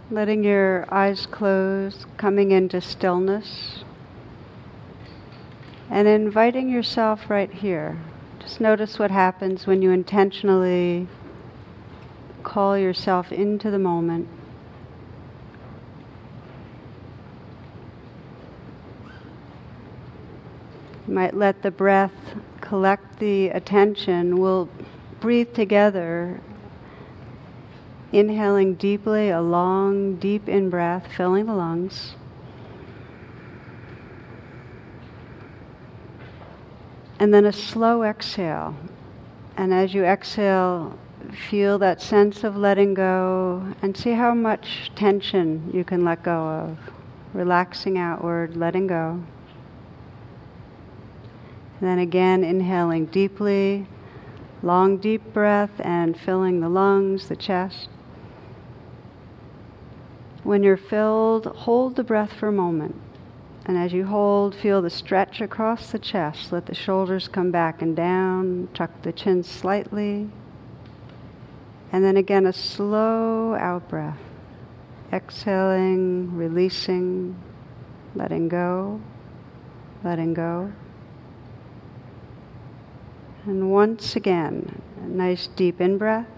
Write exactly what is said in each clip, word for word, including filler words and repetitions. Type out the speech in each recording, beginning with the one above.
Letting your eyes close, coming into stillness, and inviting yourself right here. Just notice what happens when you intentionally call yourself into the moment. You might let the breath collect the attention. We'll breathe together, inhaling deeply, a long, deep in-breath, filling the lungs. And then a slow exhale. And as you exhale, feel that sense of letting go and see how much tension you can let go of. Relaxing outward, letting go. And then again, inhaling deeply, long deep breath and filling the lungs, the chest. When you're filled, hold the breath for a moment. And as you hold, feel the stretch across the chest. Let the shoulders come back and down. Tuck the chin slightly. And then again, a slow out breath. Exhaling, releasing, letting go, letting go. And once again, a nice deep in-breath.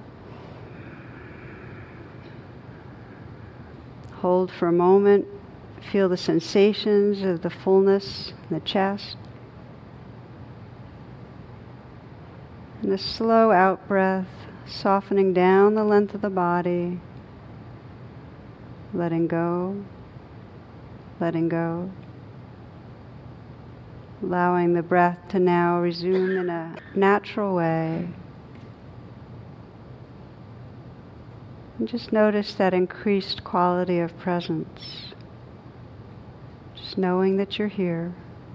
Hold for a moment. Feel the sensations of the fullness in the chest. And a slow out breath, softening down the length of the body. Letting go, letting go. Allowing the breath to now resume in a natural way. And just notice that increased quality of presence. Just knowing that you're here.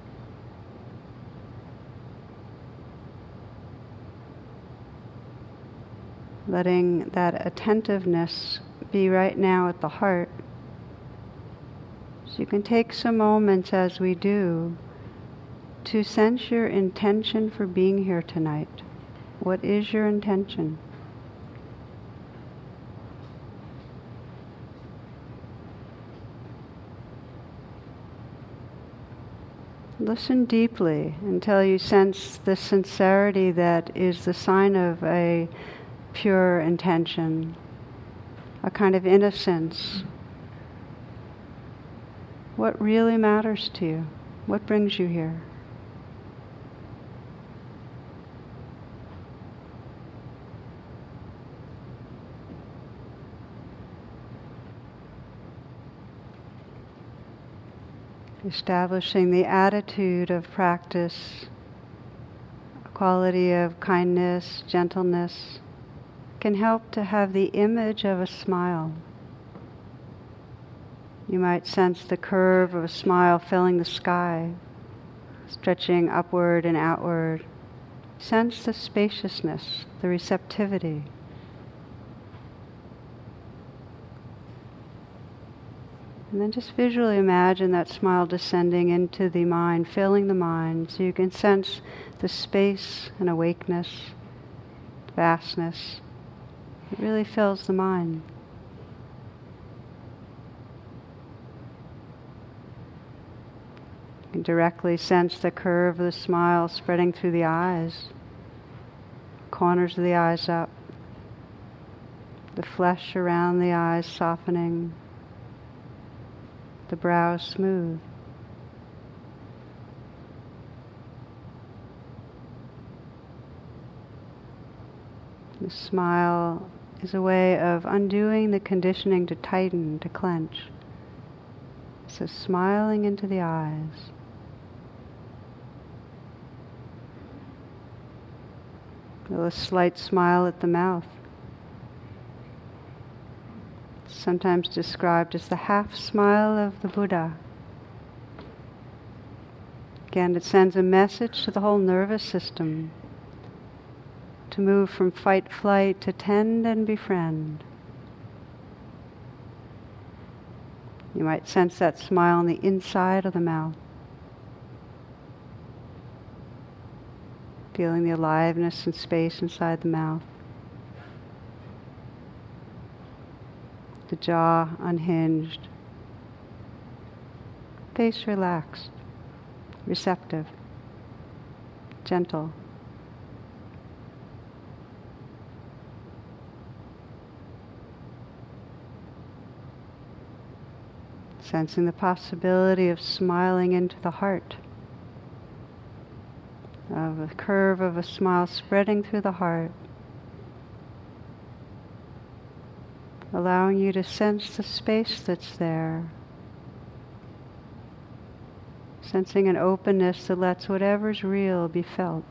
Letting that attentiveness be right now at the heart. So you can take some moments as we do to sense your intention for being here tonight. What is your intention? Listen deeply until you sense the sincerity that is the sign of a pure intention, a kind of innocence. What really matters to you? What brings you here? Establishing the attitude of practice, a quality of kindness, gentleness, can help to have the image of a smile. You might sense the curve of a smile filling the sky, stretching upward and outward. Sense the spaciousness, the receptivity. And then just visually imagine that smile descending into the mind, filling the mind, so you can sense the space and awakeness, vastness. It really fills the mind. You can directly sense the curve of the smile spreading through the eyes, corners of the eyes up, the flesh around the eyes softening, the brow smooth. The smile is a way of undoing the conditioning to tighten, to clench. So smiling into the eyes. A slight smile at the mouth. Sometimes described as the half smile of the Buddha. Again, it sends a message to the whole nervous system to move from fight-flight to tend and befriend. You might sense that smile on the inside of the mouth. Feeling the aliveness and space inside the mouth. the jaw unhinged, face relaxed, receptive, gentle. Sensing the possibility of smiling into the heart, of a curve of a smile spreading through the heart, allowing you to sense the space that's there, sensing an openness that lets whatever's real be felt.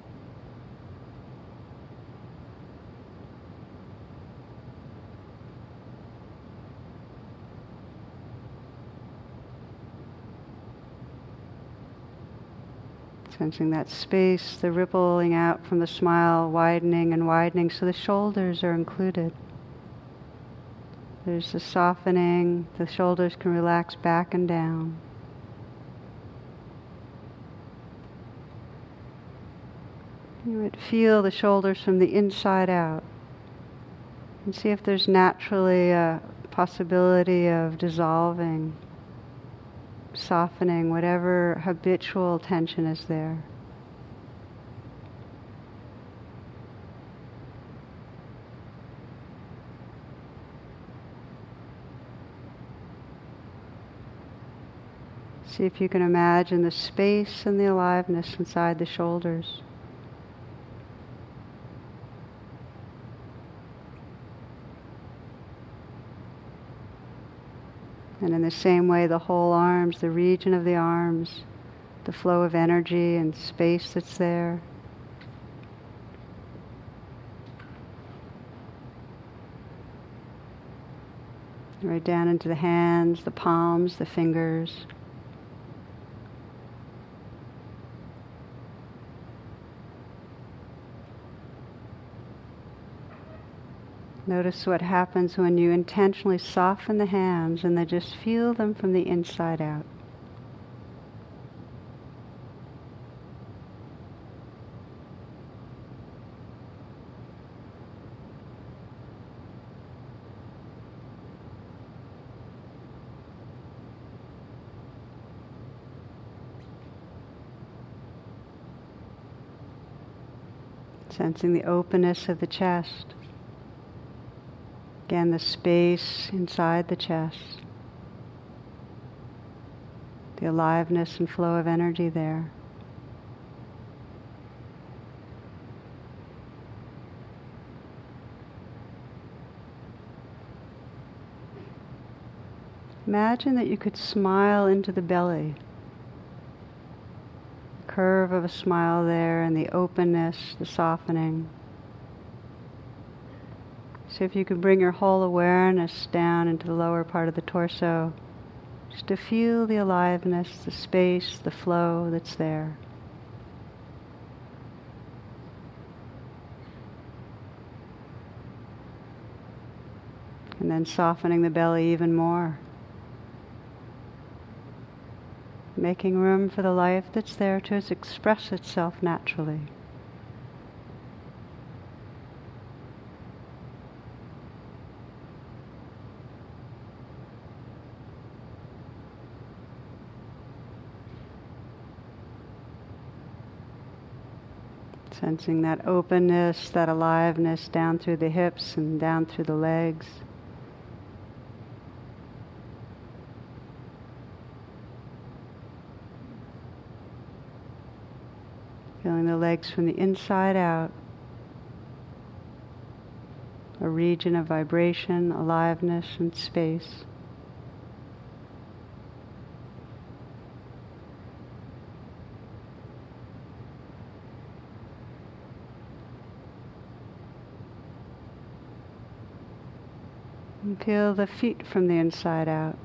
Sensing that space, the rippling out from the smile, widening and widening so the shoulders are included. There's a softening, the shoulders can relax back and down. You would feel the shoulders from the inside out and see if there's naturally a possibility of dissolving, softening whatever habitual tension is there. See if you can imagine the space and the aliveness inside the shoulders. And in the same way, the whole arms, the region of the arms, the flow of energy and space that's there. Right down into the hands, the palms, the fingers. Notice what happens when you intentionally soften the hands and then just feel them from the inside out. Sensing the openness of the chest. Again, the space inside the chest, the aliveness and flow of energy there. Imagine that you could smile into the belly. The curve of a smile there and the openness, the softening. So if you could bring your whole awareness down into the lower part of the torso, just to feel the aliveness, the space, the flow that's there. And then softening the belly even more. Making room for the life that's there to express itself naturally. Sensing that openness, that aliveness down through the hips and down through the legs. Feeling the legs from the inside out. A region of vibration, aliveness, and space. And feel the feet from the inside out.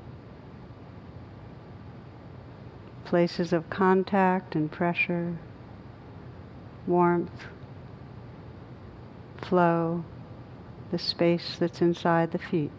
Places of contact and pressure, warmth, flow, the space that's inside the feet.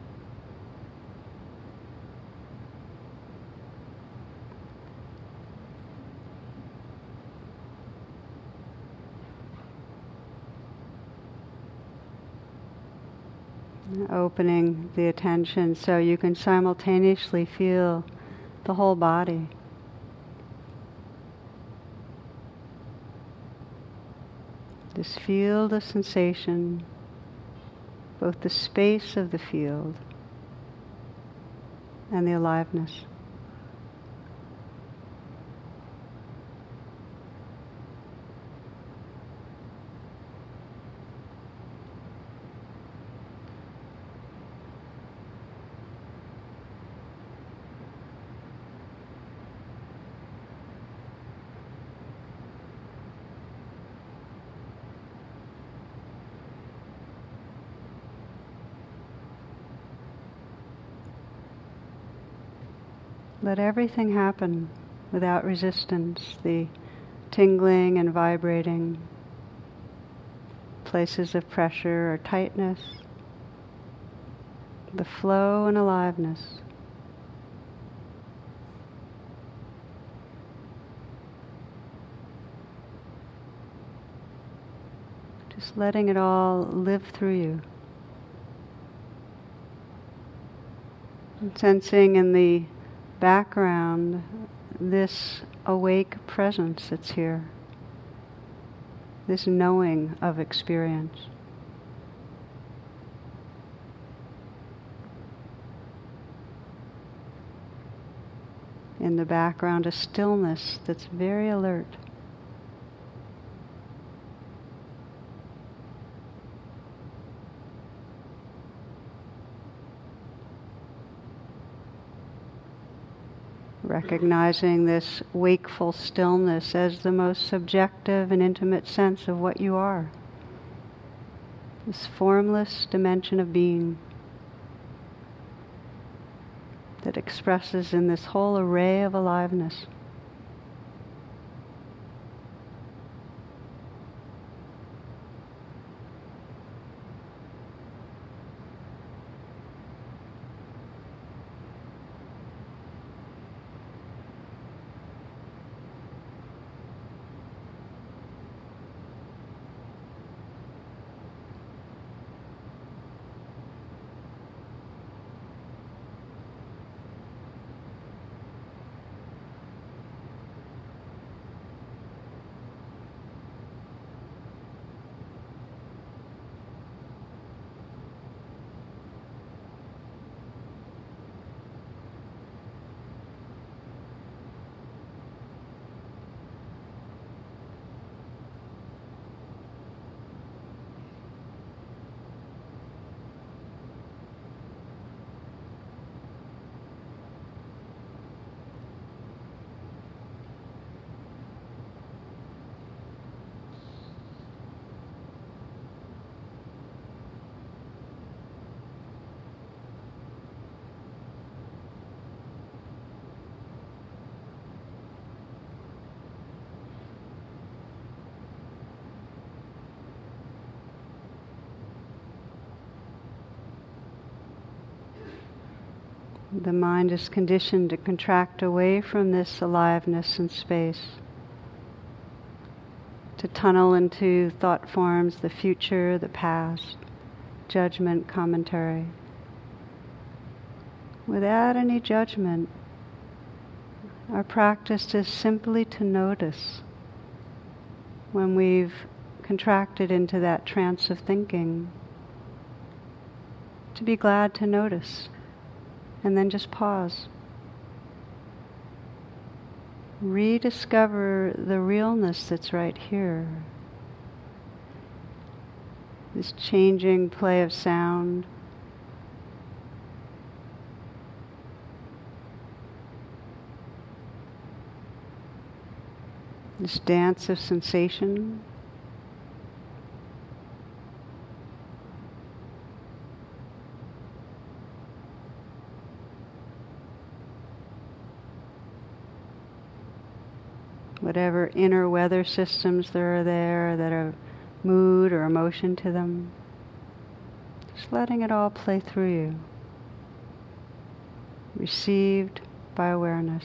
opening the attention so you can simultaneously feel the whole body. This field of sensation, both the space of the field and the aliveness. Let everything happen without resistance, the tingling and vibrating, places of pressure or tightness, the flow and aliveness. Just letting it all live through you. And sensing in the background this awake presence that's here, this knowing of experience. In the background, a stillness that's very alert. Recognizing this wakeful stillness as the most subjective and intimate sense of what you are. This formless dimension of being that expresses in this whole array of aliveness. The mind is conditioned to contract away from this aliveness and space, to tunnel into thought forms, the future, the past, judgment, commentary. Without any judgment, our practice is simply to notice when we've contracted into that trance of thinking, to be glad to notice. And then just pause. Rediscover the realness that's right here. This changing play of sound. This dance of sensation. Whatever inner weather systems there are there that are mood or emotion to them. Just letting it all play through you. Received by awareness.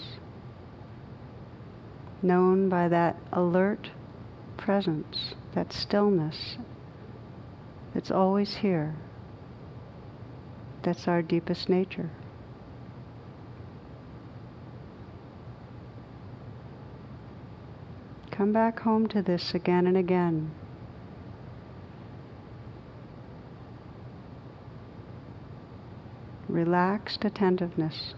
Known by that alert presence, that stillness that's always here. That's our deepest nature. Come back home to this again and again. Relaxed attentiveness.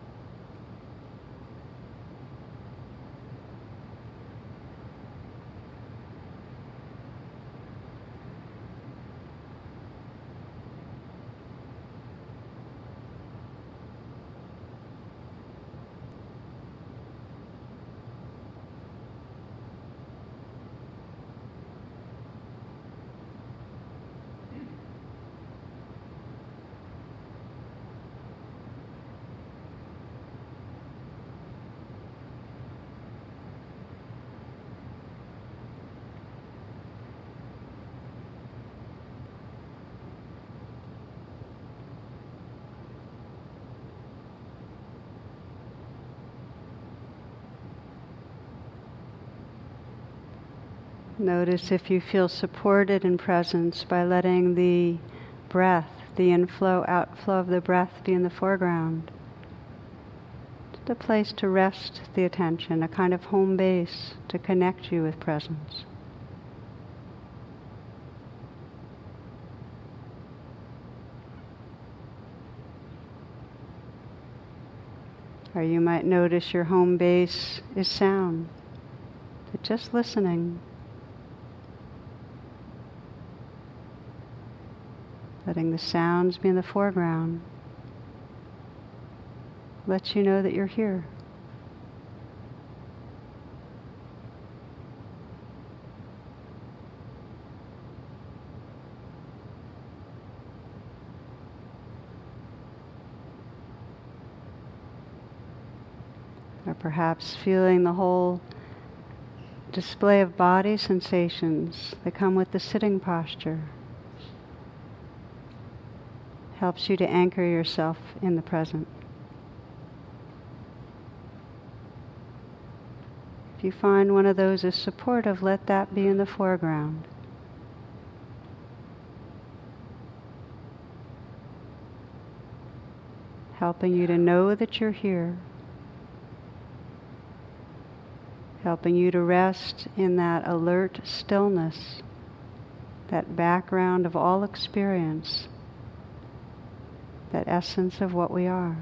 Notice if you feel supported in presence by letting the breath, the inflow, outflow of the breath be in the foreground. Just a place to rest the attention, a kind of home base to connect you with presence. Or you might notice your home base is sound. So just listening. Letting the sounds be in the foreground lets you know that you're here. Or perhaps feeling the whole display of body sensations that come with the sitting posture. Helps you to anchor yourself in the present. If you find one of those is supportive, let that be in the foreground. Helping you to know that you're here. Helping you to rest in that alert stillness, that background of all experience. That essence of what we are.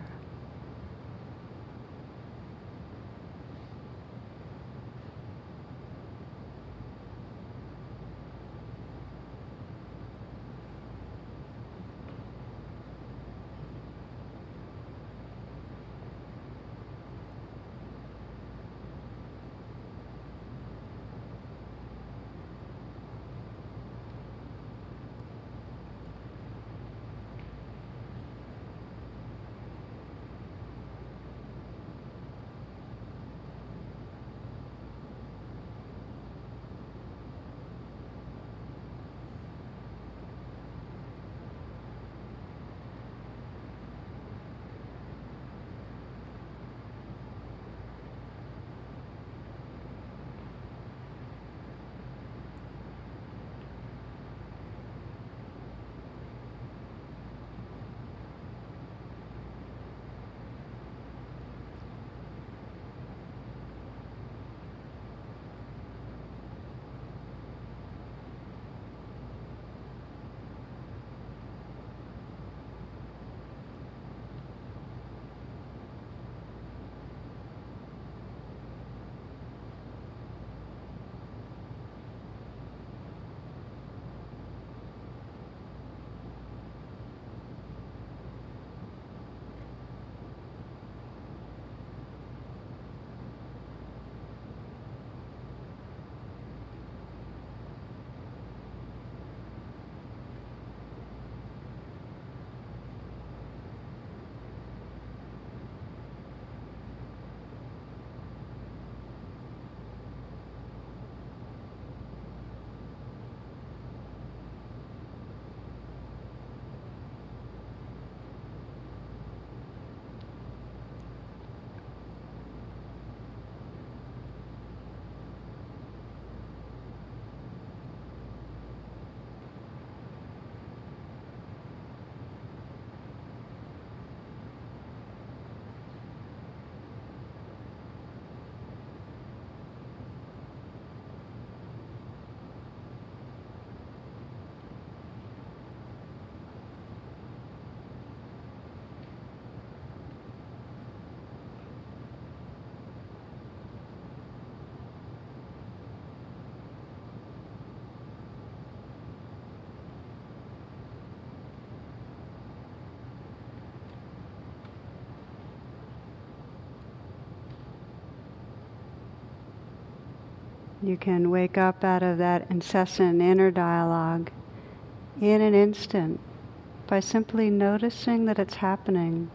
You can wake up out of that incessant inner dialogue in an instant by simply noticing that it's happening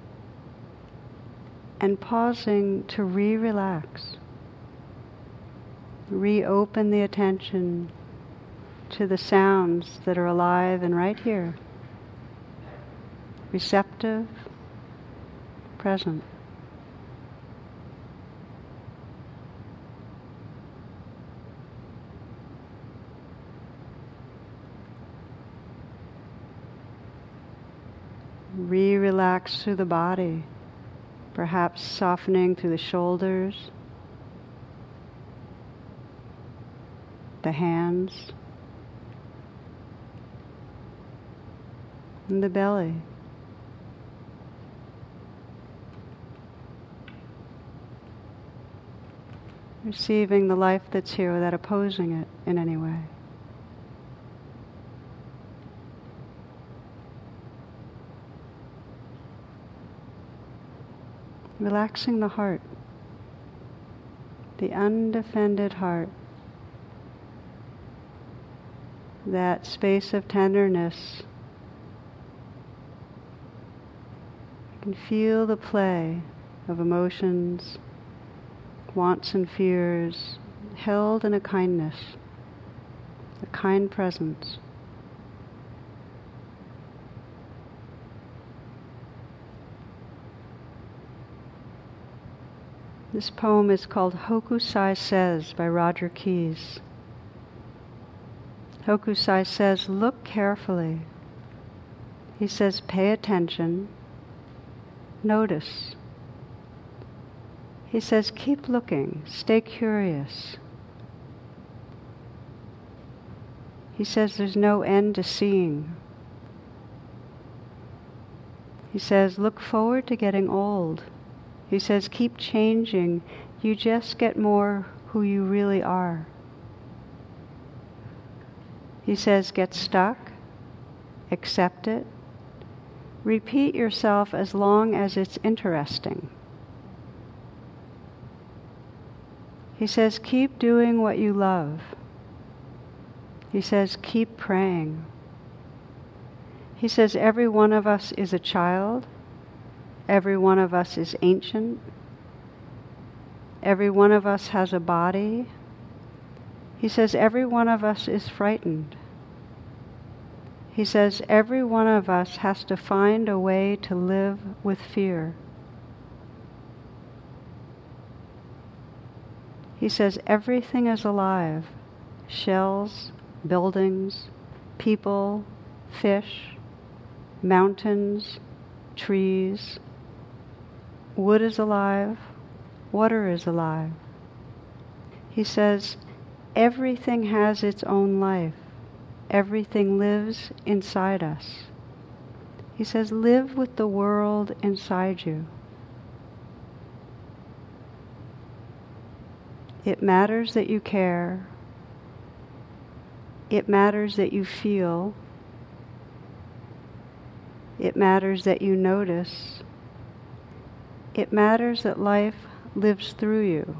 and pausing to re-relax. Reopen the attention to the sounds that are alive and right here. Receptive, present. Re-relax through the body, perhaps softening through the shoulders, the hands, and the belly. Receiving the life that's here without opposing it in any way. Relaxing the heart, the undefended heart, that space of tenderness. You can feel the play of emotions, wants and fears, held in a kindness, a kind presence. This poem is called Hokusai Says by Roger Keyes. Hokusai says, look carefully. He says, pay attention, notice. He says, keep looking, stay curious. He says, there's no end to seeing. He says, look forward to getting old. He says, keep changing. You just get more who you really are. He says, get stuck, accept it, repeat yourself as long as it's interesting. He says, keep doing what you love. He says, keep praying. He says, every one of us is a child. Every one of us is ancient. Every one of us has a body. He says, every one of us is frightened. He says, every one of us has to find a way to live with fear. He says, everything is alive. Shells, buildings, people, fish, mountains, trees. Wood is alive. Water is alive. He says, everything has its own life. Everything lives inside us. He says, live with the world inside you. It matters that you care. It matters that you feel. It matters that you notice. It matters that life lives through you.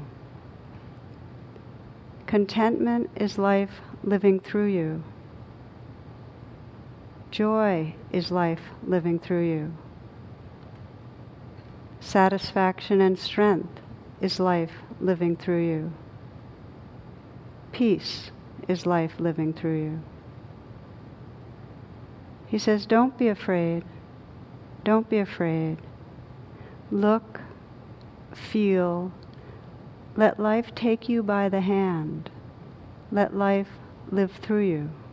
Contentment is life living through you. Joy is life living through you. Satisfaction and strength is life living through you. Peace is life living through you. He says, don't be afraid. Don't be afraid. Look, feel. Let life take you by the hand. Let life live through you.